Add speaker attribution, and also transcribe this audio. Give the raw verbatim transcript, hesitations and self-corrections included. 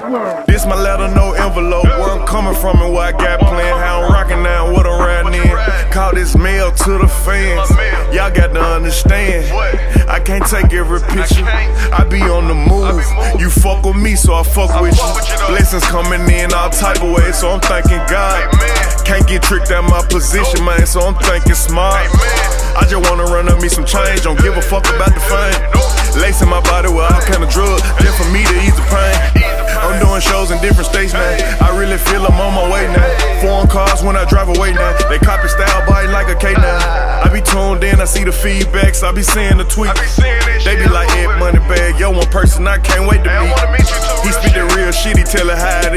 Speaker 1: This my letter, no envelope. Where I'm coming from and what I got planned. How I'm rocking now, what I'm riding in. Call this mail to the fans. Y'all got to understand, I can't take every picture. I be on the move. You fuck with me, so I fuck with you. Blessings coming in all type of ways, so I'm thanking God. Can't get tricked out my position, man, so I'm thinking smart. I just wanna run up me some change, don't give a fuck about the fame. Lacing my body with all kind of drugs, just for me to ease the pain. I'm doing shows in different states now. I really feel I'm on my way now. Foreign cars when I drive away now. They copy style, biting like a K now. I be tuned in, I see the feedbacks, I be seeing the tweets. They be like, Ed Moneybag, yo, one person I can't wait to meet. He speak the real shit, he tell it how it is.